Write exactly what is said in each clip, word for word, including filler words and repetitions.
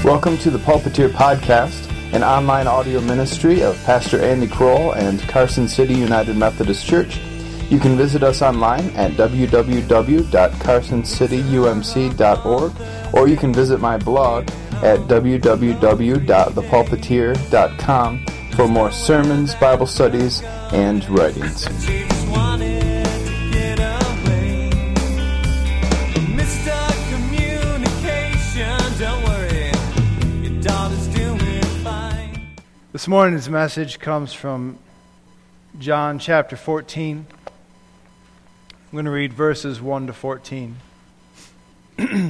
Welcome to the Pulpiteer Podcast, an online audio ministry of Pastor Andy Kroll and Carson City United Methodist Church. You can visit us online at w w w dot carson city u m c dot org, or you can visit my blog at w w w dot the pulpiteer dot com for more sermons, Bible studies, and writings. This morning's message comes from John chapter fourteen. I'm going to read verses one to fourteen. Do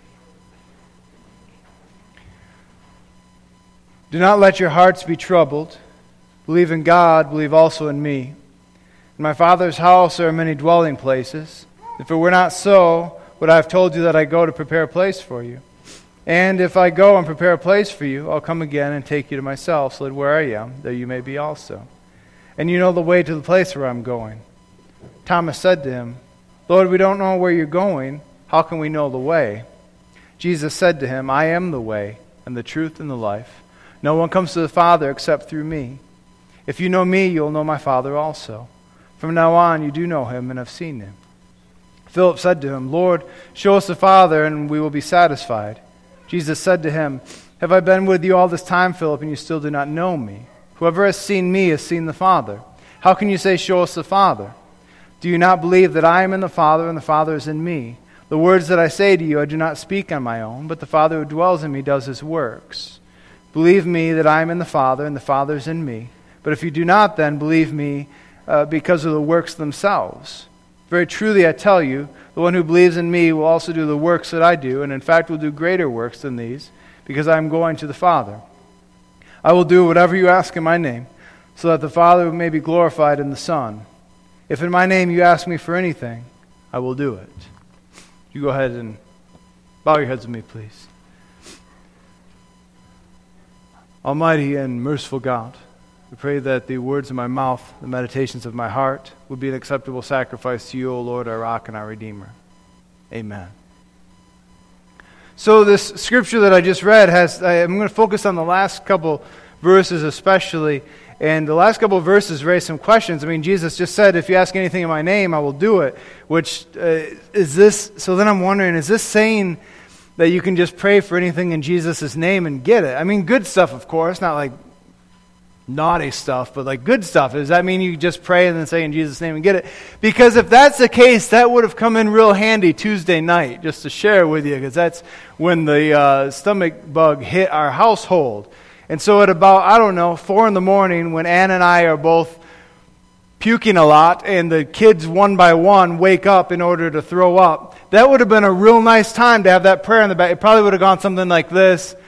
not let your hearts be troubled. Believe in God, believe also in me. In my Father's house there are many dwelling places. If it were not so, would I have told you that I go to prepare a place for you? And if I go and prepare a place for you, I'll come again and take you to myself, so that where I am, there you may be also. And you know the way to the place where I'm going. Thomas said to him, Lord, we don't know where you're going. How can we know the way? Jesus said to him, I am the way, and the truth, and the life. No one comes to the Father except through me. If you know me, you'll know my Father also. From now on, you do know him and have seen him. Philip said to him, Lord, show us the Father, and we will be satisfied. Jesus said to him, Have I been with you all this time, Philip, and you still do not know me? Whoever has seen me has seen the Father. How can you say, Show us the Father? Do you not believe that I am in the Father, and the Father is in me? The words that I say to you I do not speak on my own, but the Father who dwells in me does his works. Believe me that I am in the Father, and the Father is in me. But if you do not, then believe me uh, because of the works themselves. Very truly I tell you, the one who believes in me will also do the works that I do, and in fact will do greater works than these, because I am going to the Father. I will do whatever you ask in my name, so that the Father may be glorified in the Son. If in my name you ask me for anything, I will do it. You go ahead and bow your heads with me, please. Almighty and merciful God, we pray that the words of my mouth, the meditations of my heart, would be an acceptable sacrifice to you, O Lord, our rock and our Redeemer. Amen. So this scripture that I just read has, I'm going to focus on the last couple verses especially, and the last couple of verses raise some questions. I mean, Jesus just said, if you ask anything in my name, I will do it, which uh, is this, so then I'm wondering, is this saying that you can just pray for anything in Jesus' name and get it? I mean, good stuff, of course, not like naughty stuff, but like good stuff. Does that mean you just pray and then say in Jesus' name and get it? Because if that's the case, that would have come in real handy Tuesday night, just to share with you, because that's when the uh, stomach bug hit our household. And so at about, I don't know, four in the morning, when Ann and I are both puking a lot, and the kids one by one wake up in order to throw up, that would have been a real nice time to have that prayer in the back. It probably would have gone something like this: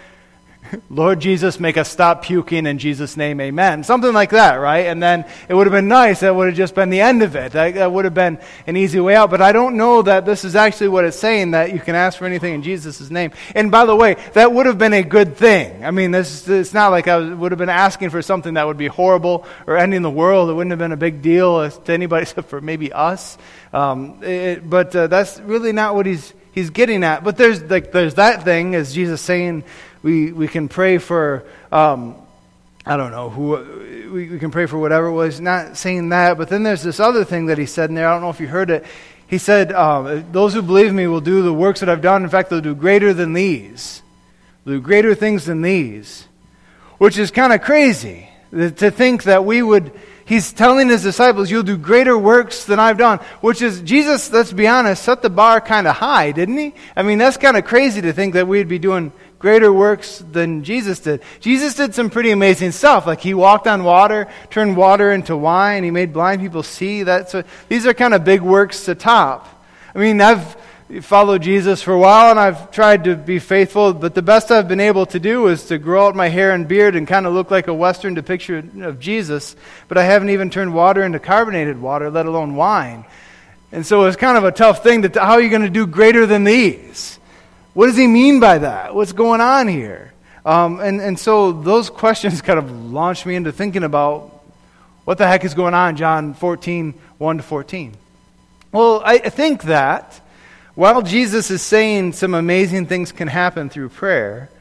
Lord Jesus, make us stop puking in Jesus' name, amen. Something like that, right? And then it would have been nice. That would have just been the end of it. That, that would have been an easy way out. But I don't know that this is actually what it's saying, that you can ask for anything in Jesus' name. And by the way, that would have been a good thing. I mean, this it's not like I would have been asking for something that would be horrible or ending the world. It wouldn't have been a big deal to anybody except for maybe us. Um, it, but uh, that's really not what he's he's getting at. But there's like there's that thing, as Jesus saying, We we can pray for, um, I don't know, who we, we can pray for whatever it was. Not saying that, but then there's this other thing that he said in there. I don't know if you heard it. He said, um, those who believe me will do the works that I've done. In fact, they'll do greater than these. They'll do greater things than these. Which is kind of crazy, to think that we would... He's telling his disciples, you'll do greater works than I've done. Which is, Jesus, let's be honest, set the bar kind of high, didn't he? I mean, that's kind of crazy to think that we'd be doing greater works than Jesus did. Jesus did some pretty amazing stuff. Like he walked on water, turned water into wine. He made blind people see. That's a, these are kind of big works to top. I mean, I've followed Jesus for a while, and I've tried to be faithful, but the best I've been able to do is to grow out my hair and beard and kind of look like a Western depiction of Jesus, but I haven't even turned water into carbonated water, let alone wine. And so it's kind of a tough thing. To, how are you going to do greater than these? What does he mean by that? What's going on here? Um, and, and so those questions kind of launched me into thinking about what the heck is going on in John fourteen, one to fourteen. Well, I think that while Jesus is saying some amazing things can happen through prayer,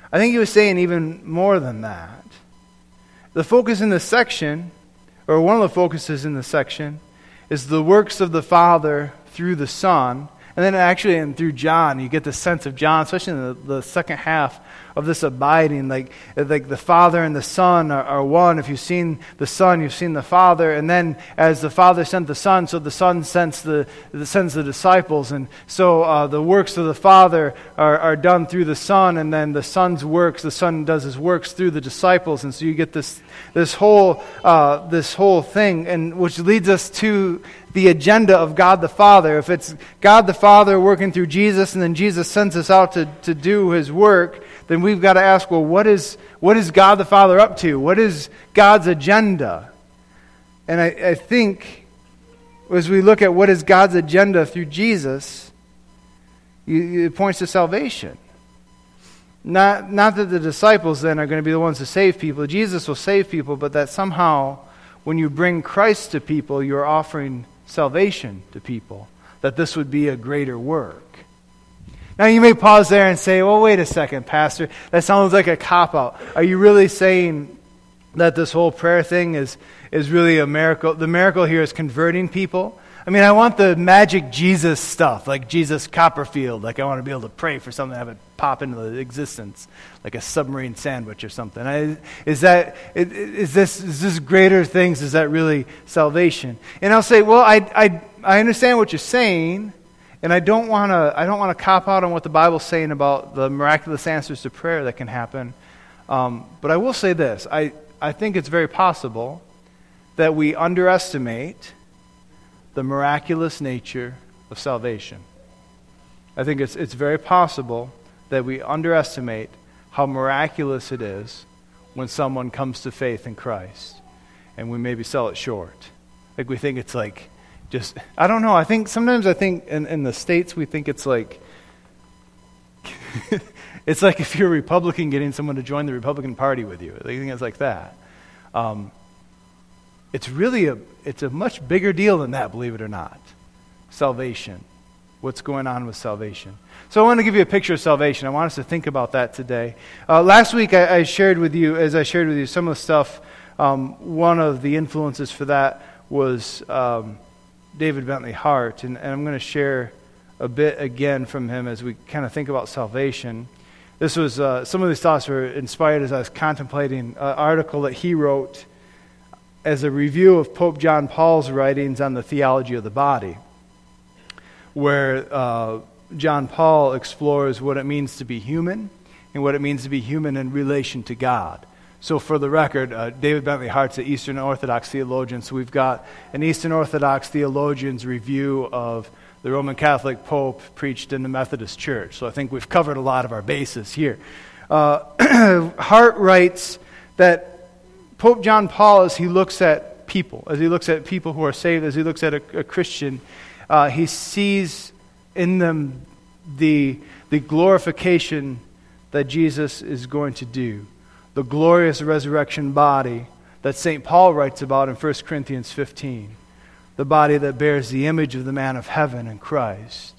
I think he was saying even more than that. The focus in this section, or one of the focuses in this section, is the works of the Father through the Son. And then actually and through John, you get the sense of John, especially in the, the second half of this abiding. Like, like the Father and the Son are, are one. If you've seen the Son, you've seen the Father. And then as the Father sent the Son, so the Son sends the, the, sends the disciples. And so uh, the works of the Father are, are done through the Son. And then the Son's works, the Son does his works through the disciples. And so you get this this whole uh, this whole thing, and which leads us to the agenda of God the Father. If it's God the Father working through Jesus, and then Jesus sends us out to, to do his work, then we've got to ask, well, what is what is God the Father up to? What is God's agenda? And I, I think as we look at what is God's agenda through Jesus, you, it points to salvation. Not, not that the disciples then are going to be the ones to save people. Jesus will save people, but that somehow when you bring Christ to people, you're offering salvation to people. That this would be a greater work. Now you may pause there and say, well, wait a second, Pastor. That sounds like a cop-out. Are you really saying that this whole prayer thing is, is really a miracle? The miracle here is converting people? I mean, I want the magic Jesus stuff, like Jesus Copperfield. Like I want to be able to pray for something, have it pop into existence, like a submarine sandwich or something. I, is that is this is this greater things? Is that really salvation? And I'll say, well, I I I understand what you're saying, and I don't want to I don't want to cop out on what the Bible's saying about the miraculous answers to prayer that can happen. Um, but I will say this: I I think it's very possible that we underestimate the miraculous nature of salvation. I think it's it's very possible that we underestimate how miraculous it is when someone comes to faith in Christ, and we maybe sell it short. Like we think it's like just, I don't know, I think sometimes I think in, in the States we think it's like, it's like if you're a Republican getting someone to join the Republican Party with you. They think it's like that. Um, it's really a, it's a much bigger deal than that, believe it or not. Salvation. What's going on with salvation. So I want to give you a picture of salvation. I want us to think about that today. Uh, last week I, I shared with you, as I shared with you some of the stuff, um, one of the influences for that was um, David Bentley Hart. And, and I'm going to share a bit again from him as we kind of think about salvation. This was, uh, some of these thoughts were inspired as I was contemplating an article that he wrote as a review of Pope John Paul's writings on the theology of the body, where uh, John Paul explores what it means to be human and what it means to be human in relation to God. So for the record, uh, David Bentley Hart's an Eastern Orthodox theologian, so we've got an Eastern Orthodox theologian's review of the Roman Catholic Pope preached in the Methodist Church. So I think we've covered a lot of our bases here. Uh, Hart writes that Pope John Paul, as he looks at people, as he looks at people who are saved, as he looks at a, a Christian, uh, he sees in them the, the glorification that Jesus is going to do, the glorious resurrection body that Saint Paul writes about in First Corinthians fifteen, the body that bears the image of the man of heaven in Christ.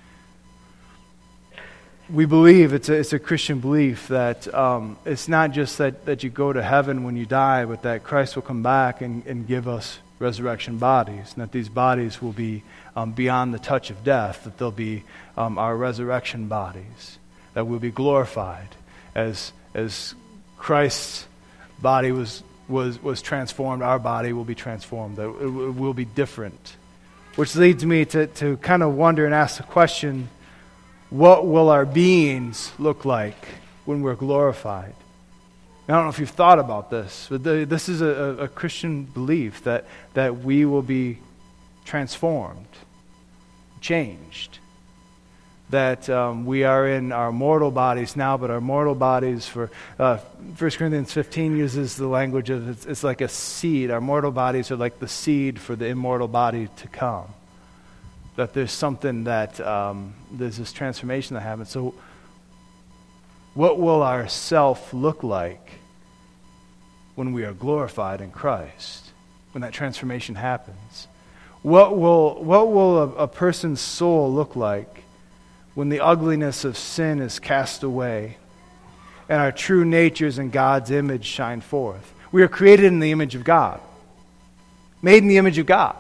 We believe, it's a, it's a Christian belief that um, it's not just that, that you go to heaven when you die, but that Christ will come back and, and give us resurrection bodies, and that these bodies will be um, beyond the touch of death, that they'll be um, our resurrection bodies, that we'll be glorified as as Christ's body was was was transformed, our body will be transformed, that it, it will be different. Which leads me to, to kind of wonder and ask the question, what will our beings look like when we're glorified? I don't know if you've thought about this, but the, this is a, a Christian belief that, that we will be transformed, changed. That um, we are in our mortal bodies now, but our mortal bodies, for uh, First Corinthians fifteen uses the language of it's, it's like a seed. Our mortal bodies are like the seed for the immortal body to come. That there's something that, um, there's this transformation that happens. So what will our self look like when we are glorified in Christ, when that transformation happens? What will, what will a, a person's soul look like when the ugliness of sin is cast away and our true natures in God's image shine forth. We are created in the image of God, made in the image of God.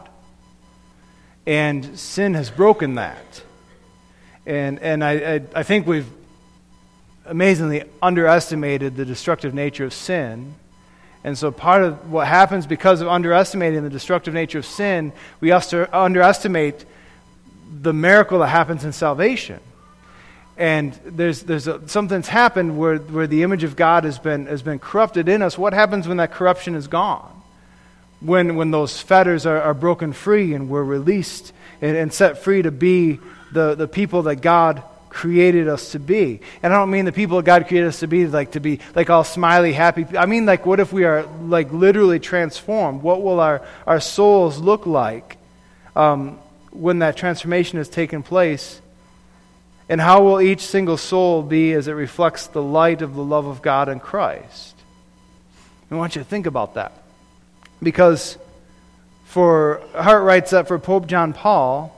And sin has broken that. And and I, I, I think we've amazingly underestimated the destructive nature of sin. And so part of what happens because of underestimating the destructive nature of sin, we also underestimate the miracle that happens in salvation. And there's there's a, something's happened where, where the image of God has been has been corrupted in us. What happens when that corruption is gone? When when those fetters are, are broken free and we're released and, and set free to be the, the people that God created us to be. And I don't mean the people that God created us to be like to be like all smiley, happy. I mean like what if we are like literally transformed? What will our, our souls look like um, when that transformation has taken place? And how will each single soul be as it reflects the light of the love of God in Christ? I want you to think about that. Because for Hart writes that for Pope John Paul,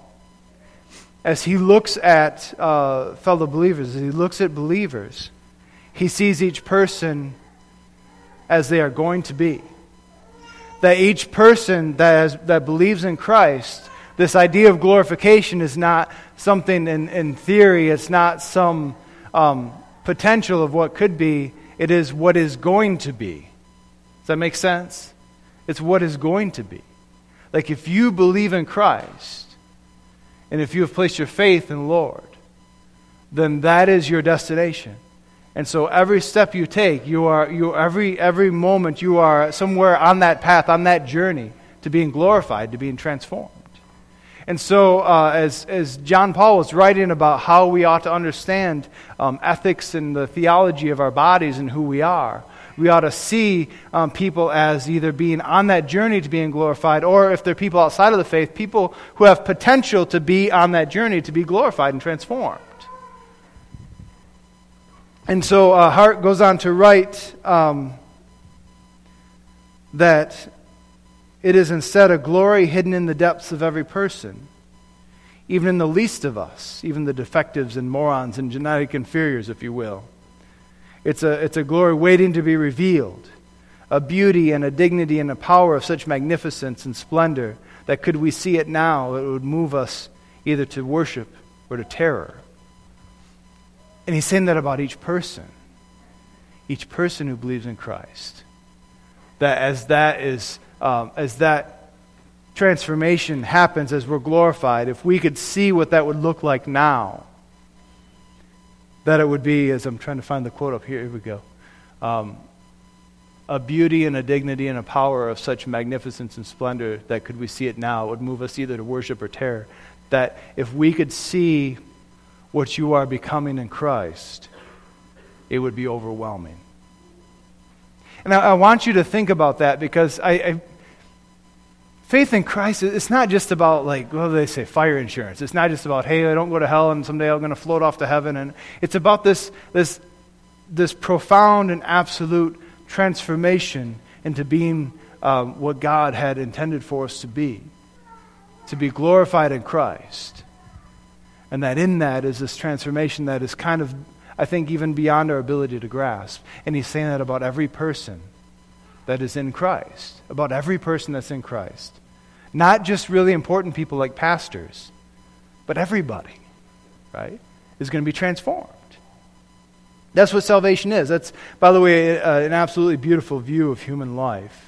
as he looks at uh, fellow believers, as he looks at believers, he sees each person as they are going to be. That each person that has, that believes in Christ, this idea of glorification is not something in, in theory, it's not some um, potential of what could be, it is what is going to be. Does that make sense? It's what is going to be. Like if you believe in Christ, and if you have placed your faith in the Lord, then that is your destination. And so every step you take, you are you every every moment you are somewhere on that path, on that journey to being glorified, to being transformed. And so uh, as as John Paul was writing about how we ought to understand um, ethics and the theology of our bodies and who we are, we ought to see um, people as either being on that journey to being glorified, or if they're people outside of the faith, people who have potential to be on that journey to be glorified and transformed. And so uh, Hart goes on to write um, that it is instead a glory hidden in the depths of every person, even in the least of us, even the defectives and morons and genetic inferiors, if you will. It's a, it's a glory waiting to be revealed, a beauty and a dignity and a power of such magnificence and splendor that could we see it now, it would move us either to worship or to terror. And he's saying that about each person, each person who believes in Christ. That as that is, um, as that transformation happens, as we're glorified, if we could see what that would look like now, that it would be, as I'm trying to find the quote up here, here we go, um, a beauty and a dignity and a power of such magnificence and splendor that could we see it now, it would move us either to worship or terror. That if we could see what you are becoming in Christ, it would be overwhelming. And I, I want you to think about that, because I, I faith in Christ, it's not just about, like, what do they say, fire insurance. It's not just about, hey, I don't go to hell and someday I'm going to float off to heaven. And it's about this, this, this profound and absolute transformation into being um, what God had intended for us to be, to be glorified in Christ. And that in that is this transformation that is kind of, I think, even beyond our ability to grasp. And he's saying that about every person that is in Christ, about every person that's in Christ. Not just really important people like pastors, but everybody, right, is going to be transformed. That's what salvation is. That's, by the way, uh, an absolutely beautiful view of human life.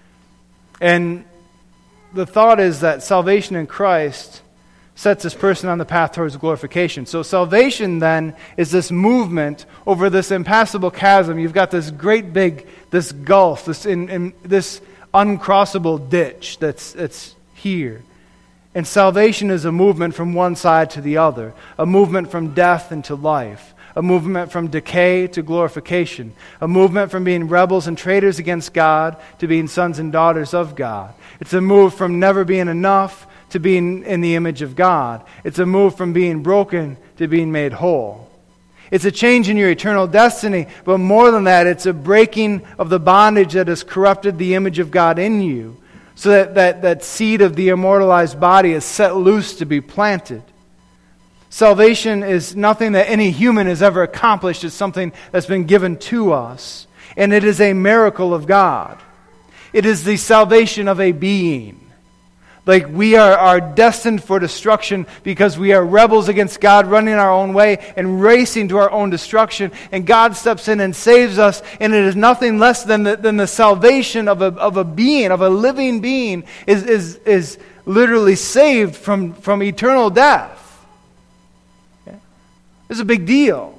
And the thought is that salvation in Christ sets this person on the path towards glorification. So salvation then is this movement over this impassable chasm. You've got this great big, this gulf, this in, in this uncrossable ditch that's it's here. And salvation is a movement from one side to the other, a movement from death into life, a movement from decay to glorification, a movement from being rebels and traitors against God to being sons and daughters of God. It's a move from never being enough to being in the image of God. It's a move from being broken to being made whole. It's a change in your eternal destiny, but more than that, it's a breaking of the bondage that has corrupted the image of God in you, so that that, that seed of the immortalized body is set loose to be planted. Salvation is nothing that any human has ever accomplished. It's something that's been given to us. And it is a miracle of God. It is the salvation of a being. Like we are, are destined for destruction because we are rebels against God, running our own way and racing to our own destruction. And God steps in and saves us. And it is nothing less than the, than the salvation of a, of a being, of a living being, is, is, is literally saved from, from eternal death. Okay? It's a big deal.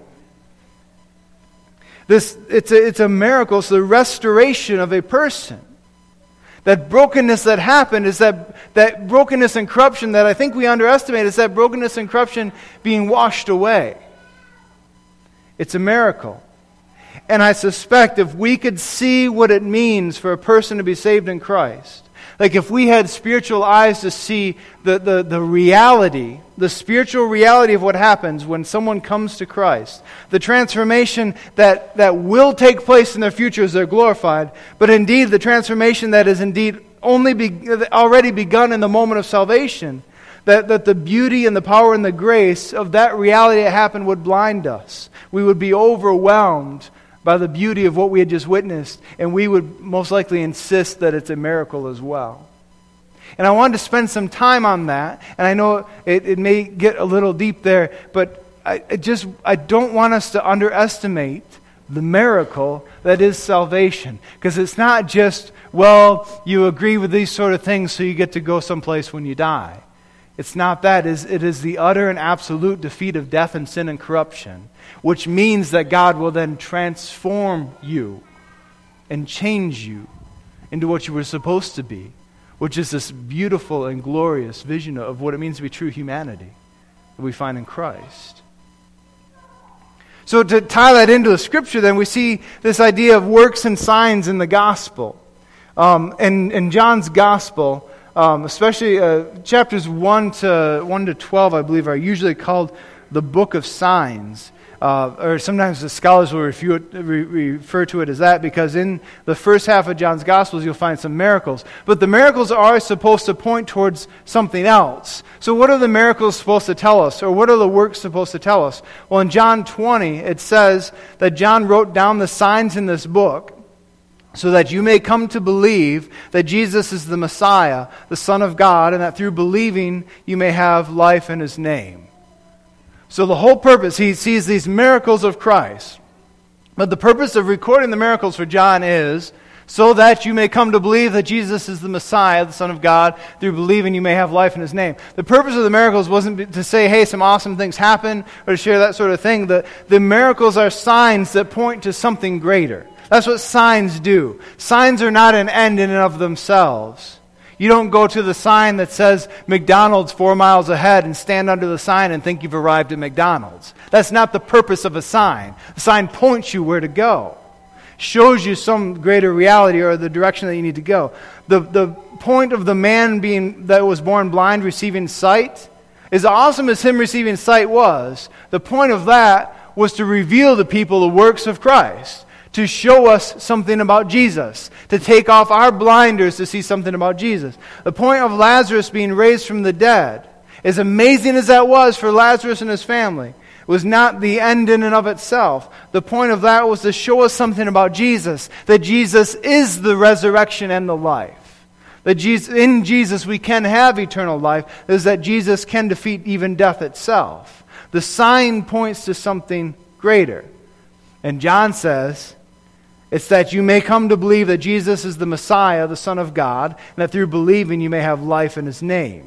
This, it's, a, it's a miracle. It's the restoration of a person. That brokenness that happened is that, that brokenness and corruption that I think we underestimate is that brokenness and corruption being washed away. It's a miracle. And I suspect if we could see what it means for a person to be saved in Christ, like if we had spiritual eyes to see the, the, the reality, the spiritual reality of what happens when someone comes to Christ, the transformation that, that will take place in their future as they're glorified, but indeed the transformation that is indeed only be, already begun in the moment of salvation, that, that the beauty and the power and the grace of that reality that happened would blind us. We would be overwhelmed by the beauty of what we had just witnessed, and we would most likely insist that it's a miracle as well. And I wanted to spend some time on that, and I know it, it may get a little deep there, but I, I just I don't want us to underestimate the miracle that is salvation. Because it's not just, well, you agree with these sort of things so you get to go someplace when you die. It's not that. It is, it is the utter and absolute defeat of death and sin and corruption, which means that God will then transform you and change you into what you were supposed to be, which is this beautiful and glorious vision of what it means to be true humanity that we find in Christ. So to tie that into the Scripture, then, we see this idea of works and signs in the Gospel. Um, and in John's Gospel, um, especially uh, chapters one to one to twelve, I believe, are usually called the Book of Signs. Uh, or sometimes the scholars will refer, refer to it as that, because in the first half of John's Gospels you'll find some miracles. But the miracles are supposed to point towards something else. So what are the miracles supposed to tell us? Or what are the works supposed to tell us? Well, in John twenty it says that John wrote down the signs in this book so that you may come to believe that Jesus is the Messiah, the Son of God, and that through believing you may have life in His name. So the whole purpose, he sees these miracles of Christ. But the purpose of recording the miracles for John is so that you may come to believe that Jesus is the Messiah, the Son of God. Through believing you may have life in His name. The purpose of the miracles wasn't to say, hey, some awesome things happen, or to share that sort of thing. The, the miracles are signs that point to something greater. That's what signs do. Signs are not an end in and of themselves. You don't go to the sign that says McDonald's four miles ahead and stand under the sign and think you've arrived at McDonald's. That's not the purpose of a sign. The sign points you where to go. Shows you some greater reality or the direction that you need to go. The, the point of the man being that was born blind receiving sight, as awesome as him receiving sight was, the point of that was to reveal to people the works of Christ. To show us something about Jesus. To take off our blinders to see something about Jesus. The point of Lazarus being raised from the dead, as amazing as that was for Lazarus and his family, was not the end in and of itself. The point of that was to show us something about Jesus. That Jesus is the resurrection and the life. That Jesus, in Jesus we can have eternal life. Is that Jesus can defeat even death itself. The sign points to something greater. And John says, it's that you may come to believe that Jesus is the Messiah, the Son of God, and that through believing you may have life in His name.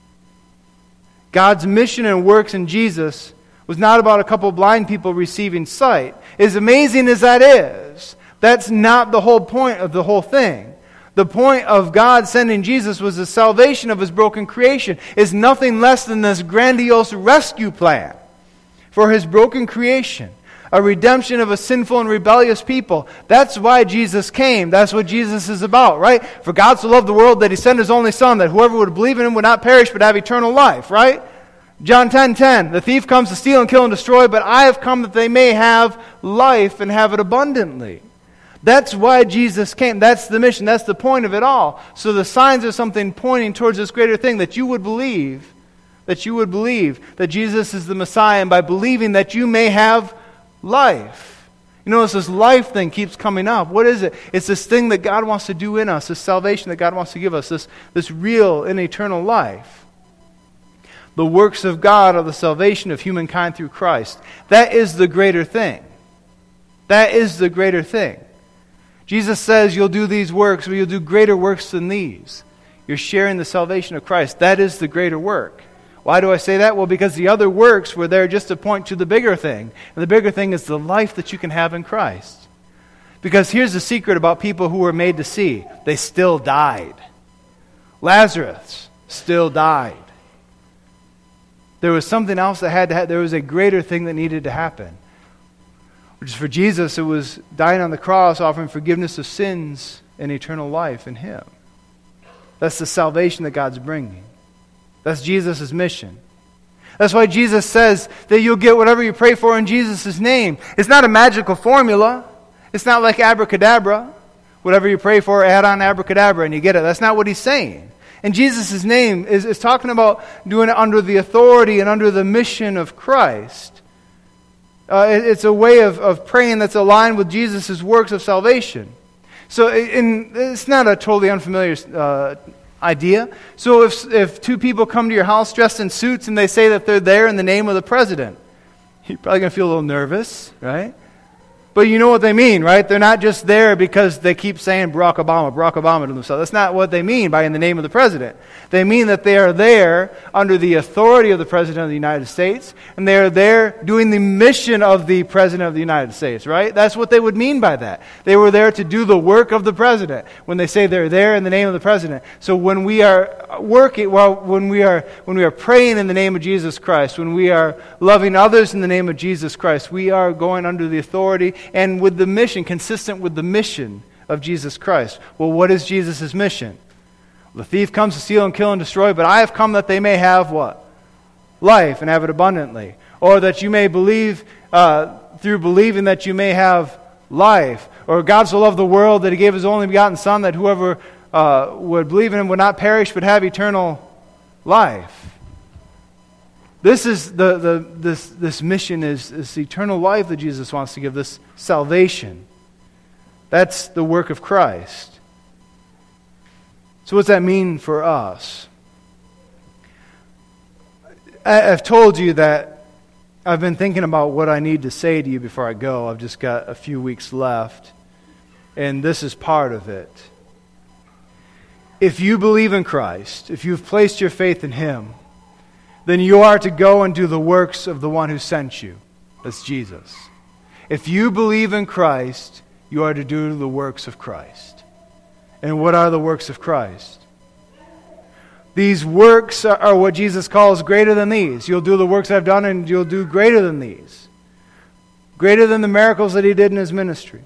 God's mission and works in Jesus was not about a couple blind people receiving sight. As amazing as that is, that's not the whole point of the whole thing. The point of God sending Jesus was the salvation of His broken creation. It's nothing less than this grandiose rescue plan for His broken creation. A redemption of a sinful and rebellious people. That's why Jesus came. That's what Jesus is about, right? For God so loved the world that He sent His only Son, that whoever would believe in Him would not perish but have eternal life, right? John ten ten, the thief comes to steal and kill and destroy, but I have come that they may have life and have it abundantly. That's why Jesus came. That's the mission. That's the point of it all. So the signs are something pointing towards this greater thing, that you would believe that you would believe that Jesus is the Messiah, and by believing that you may have life. You notice this life thing keeps coming up. What is it? It's this thing that God wants to do in us, this salvation that God wants to give us, this, this real and eternal life. The works of God are the salvation of humankind through Christ. That is the greater thing. That is the greater thing. Jesus says you'll do these works, but you'll do greater works than these. You're sharing the salvation of Christ. That is the greater work. Why do I say that? Well, because the other works were there just to point to the bigger thing. And the bigger thing is the life that you can have in Christ. Because here's the secret about people who were made to see. They still died. Lazarus still died. There was something else that had to happen. There was a greater thing that needed to happen. Which is for Jesus, it was dying on the cross, offering forgiveness of sins and eternal life in Him. That's the salvation that God's bringing. That's Jesus' mission. That's why Jesus says that you'll get whatever you pray for in Jesus' name. It's not a magical formula. It's not like abracadabra. Whatever you pray for, add on abracadabra and you get it. That's not what He's saying. And Jesus' name is, is talking about doing it under the authority and under the mission of Christ. Uh, it, it's a way of, of praying that's aligned with Jesus' works of salvation. So in, it's not a totally unfamiliar uh, idea. So if if two people come to your house dressed in suits and they say that they're there in the name of the president, you're probably going to feel a little nervous, right? But you know what they mean, right? They're not just there because they keep saying Barack Obama, Barack Obama to themselves. That's not what they mean by in the name of the president. They mean that they are there under the authority of the President of the United States, and they are there doing the mission of the President of the United States, right? That's what they would mean by that. They were there to do the work of the President when they say they're there in the name of the President. So when we are working, well, when we are when we are praying in the name of Jesus Christ, when we are loving others in the name of Jesus Christ, we are going under the authority and with the mission, consistent with the mission of Jesus Christ. Well, what is Jesus' mission? The thief comes to steal and kill and destroy, but I have come that they may have what? Life, and have it abundantly. Or that you may believe, uh, through believing that you may have life. Or God so loved the world that He gave His only begotten Son, that whoever uh, would believe in Him would not perish but have eternal life. This is the, the this this mission is this eternal life that Jesus wants to give, this salvation. That's the work of Christ. So what's that mean for us? I, I've told you that I've been thinking about what I need to say to you before I go. I've just got a few weeks left, and this is part of it. If you believe in Christ, if you've placed your faith in Him, then you are to go and do the works of the one who sent you. That's Jesus. If you believe in Christ, you are to do the works of Christ. And what are the works of Christ? These works are, are what Jesus calls greater than these. You'll do the works I've done, and you'll do greater than these. Greater than the miracles that He did in His ministry.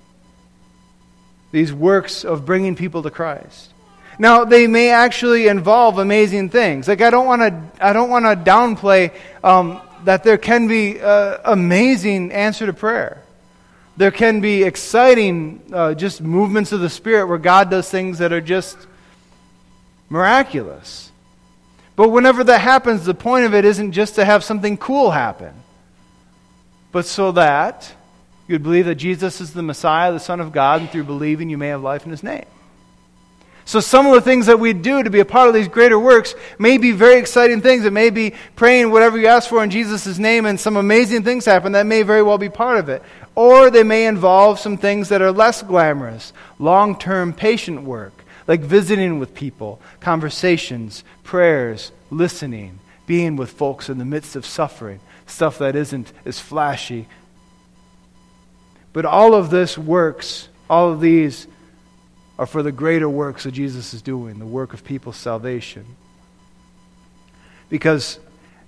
These works of bringing people to Christ. Now, they may actually involve amazing things. Like, I don't want to I don't want to downplay um, that there can be uh, amazing answer to prayer. There can be exciting uh, just movements of the Spirit where God does things that are just miraculous. But whenever that happens, the point of it isn't just to have something cool happen, but so that you'd believe that Jesus is the Messiah, the Son of God, and through believing you may have life in His name. So some of the things that we do to be a part of these greater works may be very exciting things. It may be praying whatever you ask for in Jesus' name and some amazing things happen. That may very well be part of it. Or they may involve some things that are less glamorous, long-term patient work, like visiting with people, conversations, prayers, listening, being with folks in the midst of suffering, stuff that isn't as flashy. But all of this works, all of these are for the greater works that Jesus is doing, the work of people's salvation. Because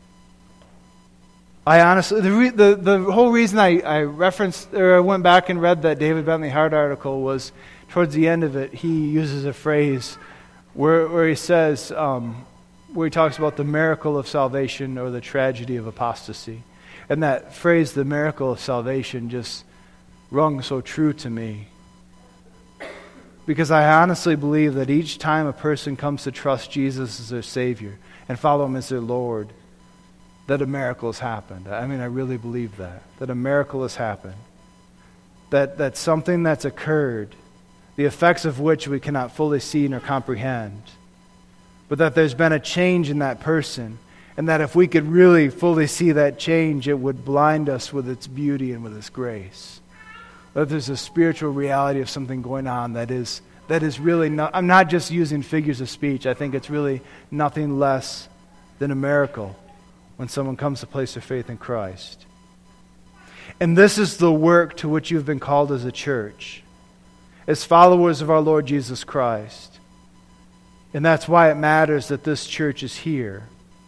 I honestly, the re, the, the whole reason I, I referenced, or I went back and read that David Bentley Hart article was, towards the end of it, he uses a phrase where, where he says, um, where he talks about the miracle of salvation or the tragedy of apostasy. And that phrase, the miracle of salvation, just rung so true to me. Because I honestly believe that each time a person comes to trust Jesus as their Savior and follow Him as their Lord, that a miracle has happened. I mean, I really believe that. That a miracle has happened. That, that something that's occurred, the effects of which we cannot fully see nor comprehend, but that there's been a change in that person, and that if we could really fully see that change, it would blind us with its beauty and with its grace. That there's a spiritual reality of something going on that is that is really not, I'm not just using figures of speech. I think it's really nothing less than a miracle when someone comes to place their faith in Christ. And this is the work to which you've been called as a church, as followers of our Lord Jesus Christ. And that's why it matters that this church is here.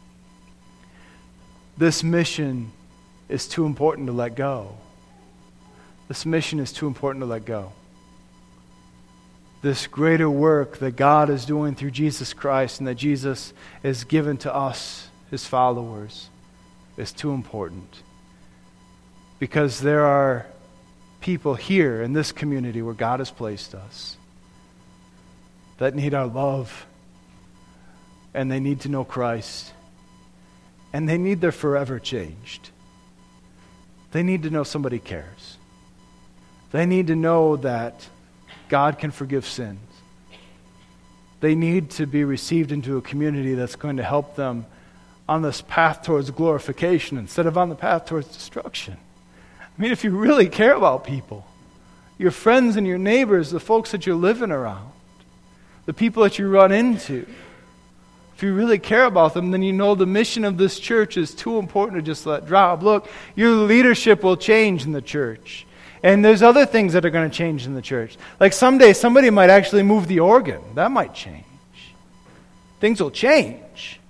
This mission is too important to let go. This mission is too important to let go. This greater work that God is doing through Jesus Christ and that Jesus has given to us, His followers, is too important. Because there are people here in this community where God has placed us that need our love, and they need to know Christ, and they need their forever changed. They need to know somebody cares. They need to know that God can forgive sins. They need to be received into a community that's going to help them on this path towards glorification instead of on the path towards destruction. I mean, if you really care about people, your friends and your neighbors, the folks that you're living around, the people that you run into, if you really care about them, then you know the mission of this church is too important to just let drop. Look, your leadership will change in the church. And there's other things that are going to change in the church. Like someday somebody might actually move the organ. That might change. Things will change.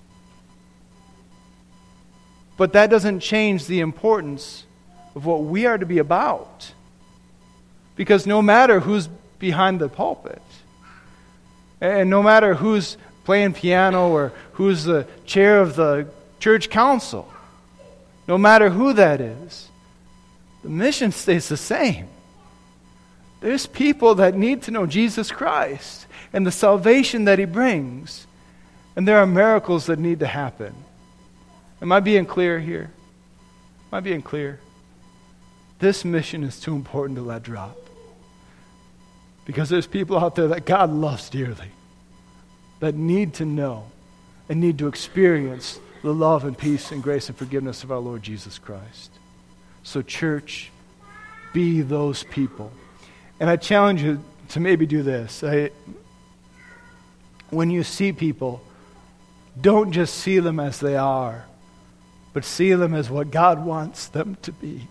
But that doesn't change the importance of what we are to be about. Because no matter who's behind the pulpit, and no matter who's playing piano or who's the chair of the church council, no matter who that is, the mission stays the same. There's people that need to know Jesus Christ and the salvation that He brings. And there are miracles that need to happen. Am I being clear here? Am I being clear? This mission is too important to let drop. Because there's people out there that God loves dearly, that need to know and need to experience the love and peace and grace and forgiveness of our Lord Jesus Christ. So church, be those people. And I challenge you to maybe do this. I, when you see people, don't just see them as they are, but see them as what God wants them to be.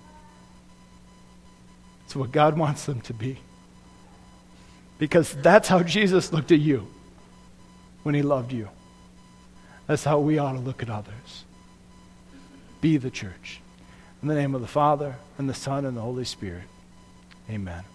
It's what God wants them to be. Because that's how Jesus looked at you when He loved you. That's how we ought to look at others. Be the church. In the name of the Father, and the Son, and the Holy Spirit. Amen.